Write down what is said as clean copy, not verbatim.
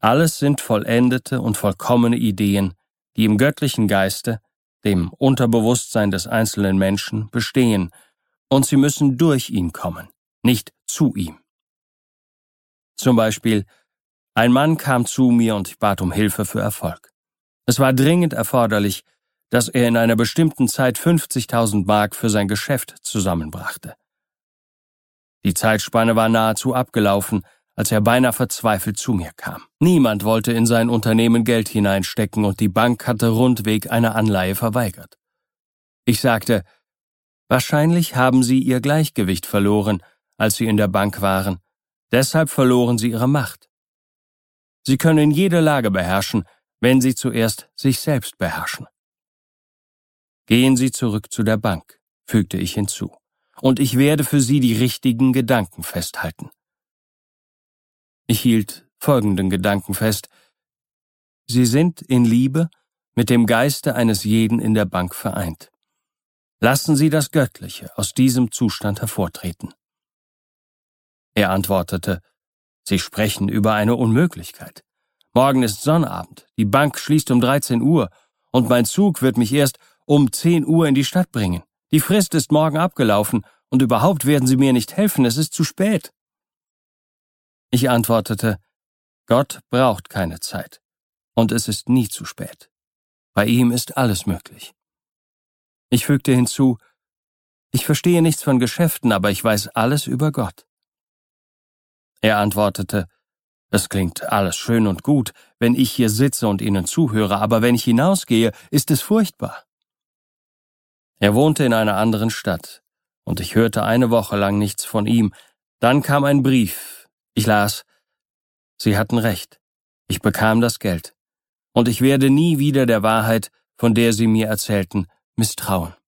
Alles sind vollendete und vollkommene Ideen, die im göttlichen Geiste, dem Unterbewusstsein des einzelnen Menschen, bestehen, und sie müssen durch ihn kommen, nicht zu ihm. Zum Beispiel, ein Mann kam zu mir und ich bat um Hilfe für Erfolg. Es war dringend erforderlich, dass er in einer bestimmten Zeit 50.000 Mark für sein Geschäft zusammenbrachte. Die Zeitspanne war nahezu abgelaufen, als er beinahe verzweifelt zu mir kam. Niemand wollte in sein Unternehmen Geld hineinstecken und die Bank hatte rundweg eine Anleihe verweigert. Ich sagte, wahrscheinlich haben Sie Ihr Gleichgewicht verloren, als Sie in der Bank waren. Deshalb verloren Sie Ihre Macht. Sie können jede Lage beherrschen, wenn Sie zuerst sich selbst beherrschen. Gehen Sie zurück zu der Bank, fügte ich hinzu, und ich werde für Sie die richtigen Gedanken festhalten. Ich hielt folgenden Gedanken fest: Sie sind in Liebe mit dem Geiste eines jeden in der Bank vereint. Lassen Sie das Göttliche aus diesem Zustand hervortreten. Er antwortete, Sie sprechen über eine Unmöglichkeit. Morgen ist Sonnabend, die Bank schließt um 13 Uhr und mein Zug wird mich erst um 10 Uhr in die Stadt bringen. Die Frist ist morgen abgelaufen und überhaupt werden Sie mir nicht helfen, es ist zu spät. Ich antwortete, Gott braucht keine Zeit und es ist nie zu spät. Bei ihm ist alles möglich. Ich fügte hinzu, ich verstehe nichts von Geschäften, aber ich weiß alles über Gott. Er antwortete, es klingt alles schön und gut, wenn ich hier sitze und Ihnen zuhöre, aber wenn ich hinausgehe, ist es furchtbar. Er wohnte in einer anderen Stadt, und ich hörte eine Woche lang nichts von ihm. Dann kam ein Brief. Ich las, Sie hatten recht. Ich bekam das Geld. Und ich werde nie wieder der Wahrheit, von der Sie mir erzählten, misstrauen.